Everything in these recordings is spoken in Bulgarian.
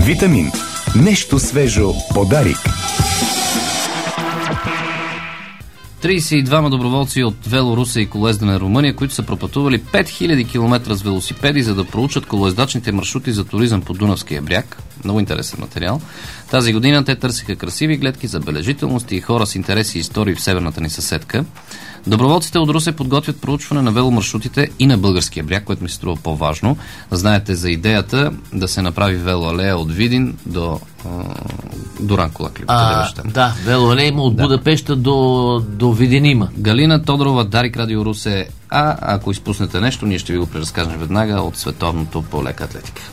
Витамин. Нещо свежо подарик. 32 доброволци от Вело Русе и колоездене Румъния, които са пропътували 5000 км с велосипеди, за да проучат колоездачните маршрути за туризъм по Дунавския бряг. Много интересен материал. Тази година те търсиха красиви гледки, забележителности и хора с интереси и истории в северната ни съседка. Доброволците от Русе подготвят проучване на веломаршрутите и на българския бряг, което ми се струва по-важно. Знаете за идеята да се направи велоалея от Видин до Ранкулак. Да, велоалея има от Будапеща до Видин има. Галина Тодорова, Дарик Радио Русе. Ако изпуснете нещо, ние ще ви го преразкажем веднага от световното по лека атлетика.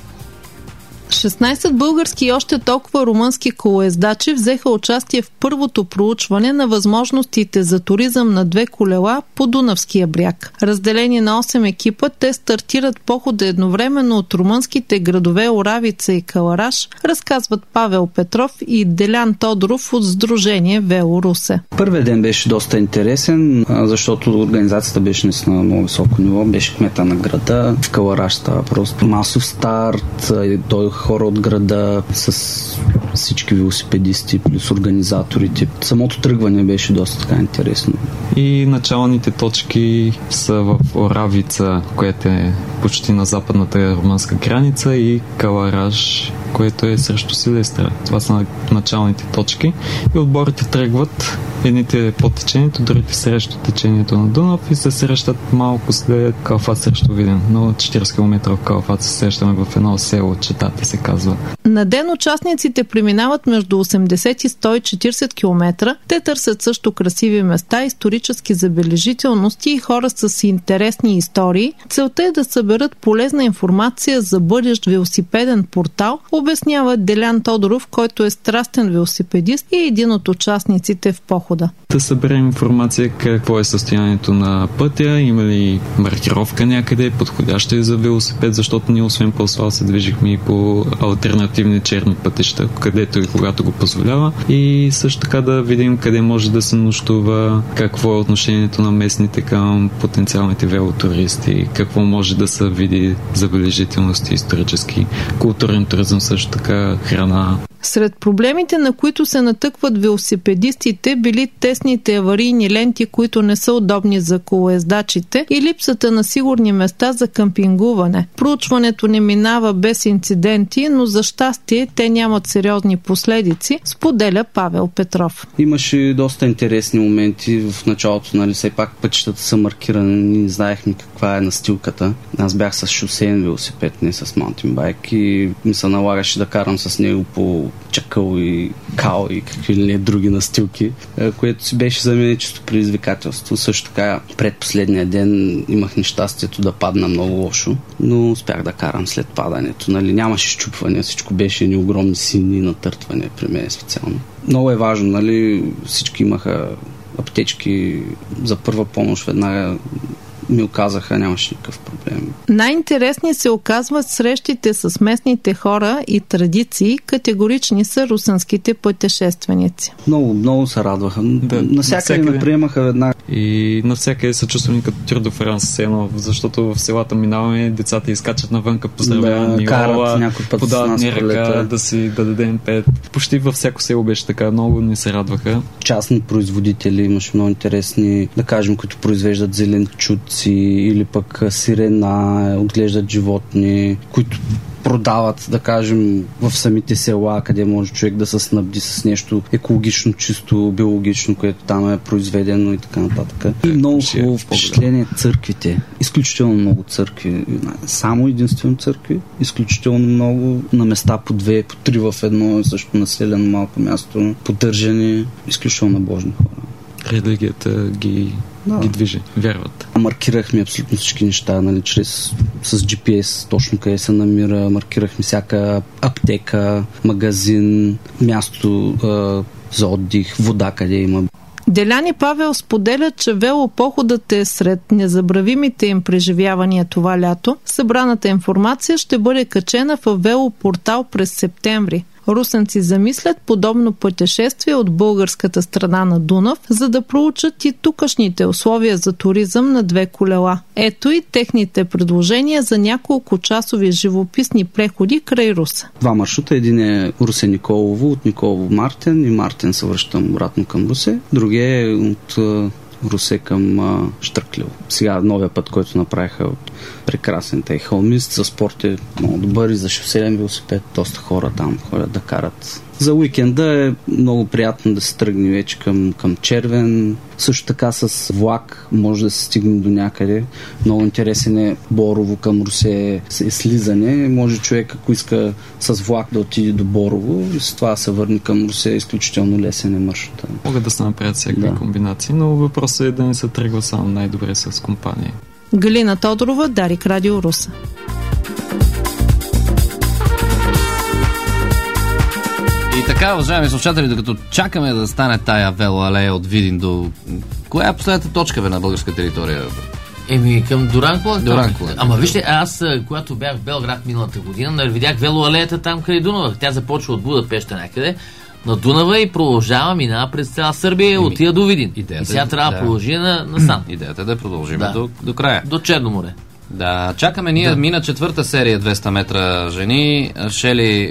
16 български и още толкова румънски колоездачи взеха участие в първото проучване на възможностите за туризъм на две колела по Дунавския бряг. Разделени на 8 екипа, те стартират похода едновременно от румънските градове Оравица и Кълъраш, разказват Павел Петров и Делян Тодоров от Сдружение Вело Русе. Първият ден беше доста интересен, защото организацията беше наистина на много високо ниво. Беше кмета на града. В Кълъраш става просто масов старт, хора от града с всички велосипедисти плюс организаторите. Самото тръгване беше доста така интересно. И началните точки са в Оравица, което е почти на западната румънска граница, и Кълъраш, което е срещу Силистра. Това са началните точки и отборите тръгват, едните по течението, другите срещу течението на Дунав и се срещат малко след Калафат срещу Видин. Но 40 км в Калафат се срещаме в едно село, Четата се казва. На ден участниците преминават между 80 и 140 км. Те търсят също красиви места, исторически забележителности и хора с интересни истории. Целта е да съберат полезна информация за бъдещ велосипеден портал, обяснява Делян Тодоров, който е страстен велосипедист и един от участниците в похода. Да съберем информация какво е състоянието на пътя, има ли маркировка някъде, подходяща за велосипед, защото ние освен по асфалт се движихме и по алтернативни черни пътища, където и когато го позволява. И също така да видим къде може да се нощува, какво е отношението на местните към потенциалните велотуристи, какво може да се види забележителности, исторически, културен туризъм, също така храна. Сред проблемите, на които се натъкват велосипедистите, били тесните аварийни ленти, които не са удобни за колоездачите, и липсата на сигурни места за къмпингуване. Проучването не минава без инциденти, но за щастие те нямат сериозни последици, споделя Павел Петров. Имаше доста интересни моменти в началото, все пак пътищата са маркирани, не знаехме каква е настилката. Аз бях с шосеен велосипед, не с маунтинбайк, и ми се налагаше да карам с него по чакъл и кал и какви ли не други настилки, което си беше за мен чисто предизвикателство. Също така, предпоследния ден имах нещастието да падна много лошо, но успях да карам след падането. Нямаше счупване, всичко беше ни огромни сини натъртване при мен специално. Много е важно, всички имаха аптечки за първа помощ, веднага ми оказаха, нямаше никакъв проблем. Най-интересни се оказват срещите с местните хора и традиции. Категорични са русенските пътешественици. Много се радваха. Навсякъде ме приемаха веднага. И навсякъде се чувстваме като Тур де Франс, защото в селата минаваме, децата изкачат навънка, поздравяват Ниола, подават ни ръка да дадем пет. Почти във всяко село беше така, много ни се радваха. Частни производители имаше много интересни, да кажем, които произвеждат зеленчуци или пък сирена, отглеждат животни, които продават, да кажем, в самите села, къде може човек да се снабди с нещо екологично, чисто, биологично, което там е произведено и така нататък. И много хубаво впечатление църквите. Изключително много църкви. Само единствено църкви. Изключително много. На места по 2, по 3 в едно, също населено малко място. Поддържани. Изключително набожни хора. Религията ги движи, вярват. Маркирахме абсолютно всички неща, с GPS, точно къде се намира. Маркирахме всяка аптека, магазин, място за отдих, вода къде има. Делян и Павел споделят, че велопоходът е сред незабравимите им преживявания това лято. Събраната информация ще бъде качена в велопортал през септември. Русенци замислят подобно пътешествие от българската страна на Дунав, за да проучат и тукашните условия за туризъм на две колела. Ето и техните предложения за няколко часови живописни преходи край Руса. Два маршрута. Един е Русе-Николово, от Николово Мартен и Мартен се връщам обратно към Русе. Другия е от Русе към Щърклево. Сега новия път, който направиха от прекрасен тъй хълмист, за спорт е много добър и за шоселен велосипед. Доста хора там ходят да карат. За уикенда е много приятно да се тръгне вече към Червен. Също така с влак може да се стигне до някъде. Много интересен е Борово към Русе е слизане. Може човек, ако иска с влак да отиде до Борово и с това се върне към Русе, изключително лесен е маршрута. Могат да се направят всякакви комбинации, но въпросът е да не се тръгва само най-добре с компания. Галина Тодорова, Дарик Радио Руса. И така, уважаеми слушатели, докато чакаме да стане тая велоалея от Видин до... Коя е последната точка на българска територия? Към Дуранкула. Дуранкула. Ама вижте, аз, когато бях в Белград миналата година, видях велоалеята там край Дунава. Тя започва от Будапеща някъде на Дунава и продължава, минава през цяла Сърбия и отива до Видин. И сега трябва да продължи на Сан. Идеята е да продължим до края. До Черно море. Да, чакаме ние. Мина четвърта серия 200 метра жени. Шели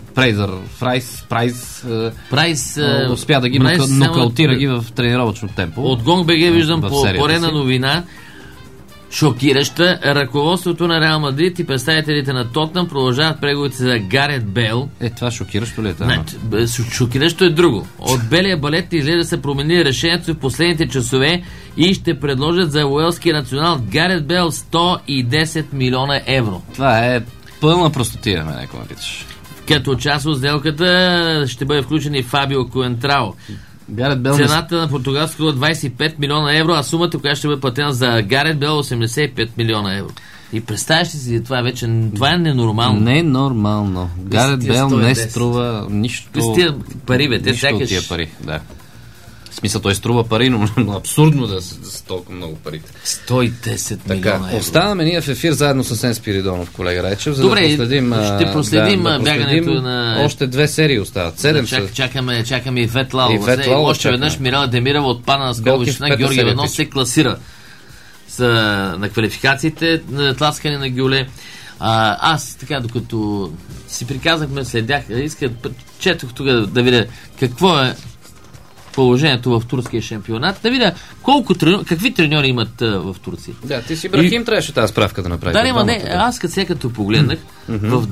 Прайс успя да ги нокаутира ги в тренировъчно темпо. От Гонг БГ виждам поредна новина. Шокираща. Ръководството на Реал Мадрид и представителите на Тотнъм продължават преговорите за Гарет Бейл. Това шокиращо ли е? Шокиращо е друго. От белия балет изглежда да се промени решението в последните часове и ще предложат за уелския национал Гарет Бейл 110 милиона евро. Това е пълна простотия, ако ме питаш. Като част от сделката ще бъде включен и Фабио Коентрао. Цената на португалското е 25 милиона евро, а сумата, която ще бъде платена за Гарет Бейл, 85 милиона евро. И представяш ли си, това е ненормално. Ненормално. Гарет Бейл не струва нищо. Пари, бе, нищо от тия пари, да. В смисъл, той струва пари, но абсурдно да са толкова много парите. 110 милиона евро. Оставаме ние в ефир заедно с Сен Спиридонов, колега Райчев, за добре, да проследим бягането на... Още 2 серии остават. 7 чакаме и Ветлалова. Още веднъж Мирала Демирова отпадна на скоровищина. Георги Венос се класира на квалификациите на тласкане на гюле. Аз така, докато си приказахме, следях, четох тук да видя какво е положението в турския шампионат, да видя какви треньори имат в Турция. Да, ти си Брахим трябваше тази справка да направи. Аз като погледнах, в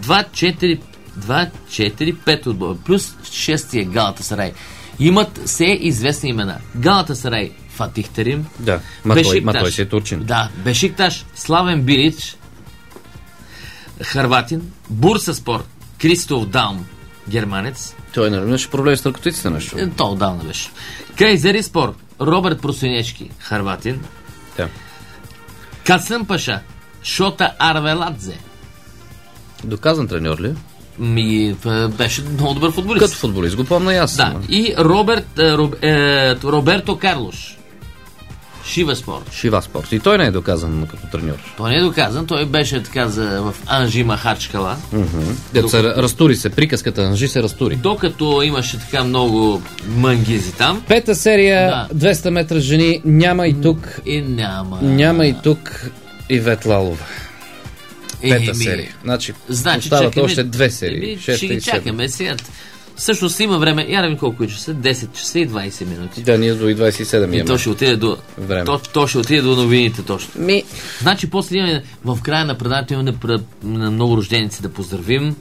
2-4-5 отбора, плюс 6-тия Галатасарай, имат все известни имена. Галатасарай, Фатих Терим, той си е турчин. Да, Бешикташ, Славен Билич, Харватин, Бурсаспор, Кристоф Даун, германец. Той имаше проблеми с наркотиците нещо. То отдавна беше. Крайзериспор, Робърт Просинечки, Харватин. Да. Касъм Паша, Шота Арвеладзе. Доказан треньор ли? Беше много добър футболист. Като футболист, го помня аз. Да. И Роберто Карлош, Шиваспорт. И той не е доказан като треньор. Той не е доказан, той беше така в Анжи Махачкала. Разтури се, приказката Анжи се разтури. Докато имаше така много мангизи там. Пета серия, 200 метра жени, няма и тук. Няма и тук Ивет Лалова. Пета серия. Значи остават още 2 серии. Ще ги чакаме сега. Всъщност има време. Я да ми колко е часа? 10 часа и 20 минути. Да, ние до и 27 имаме. И то ще отиде до време. То ще отиде до новините точно. Значи после имаме в края на предаването имаме на много рожденици да поздравим.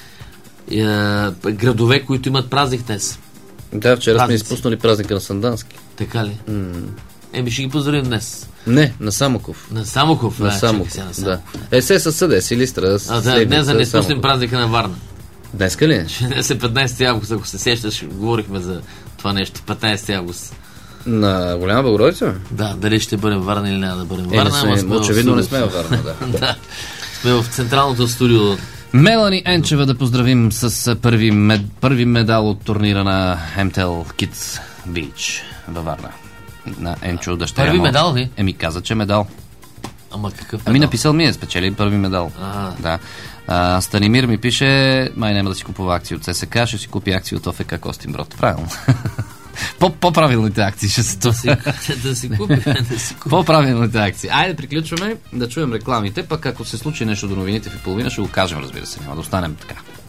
Градове, които имат празник днес. Да, вчера сме изпуснали празника на Сандански. Така ли? Ще ги поздравим днес. Не, на Самоков. На Самоков, да. Се със Съде, Силистра. Днес да не изпуснем празника на Варна. Днеска ли? Днес е 15 август, ако се сещаш, говорихме за това нещо. 15 август. На Голяма Богородица? Да, дали ще бъдем Варна или няма да бъдем Варна. Очевидно не сме във Варна, да. Сме в централното студио. Мелани Енчева да поздравим с първи медал от турнира на MTL Kids Beach във Варна. На Енчо дъщеря. Първи медал ли? Каза, че медал. Ама какъв медал? Написал ми спечели първи медал. Да. Станимир ми пише, май няма да си купува акции от ССК, ще си купи акции от ОФК Костинброд. Правилно. По-правилните акции ще са това. Да си купи. По-правилните акции. Айде, приключваме, да чуем рекламите, пък ако се случи нещо до новините в и половина, ще го кажем, разбира се. Няма да останем така.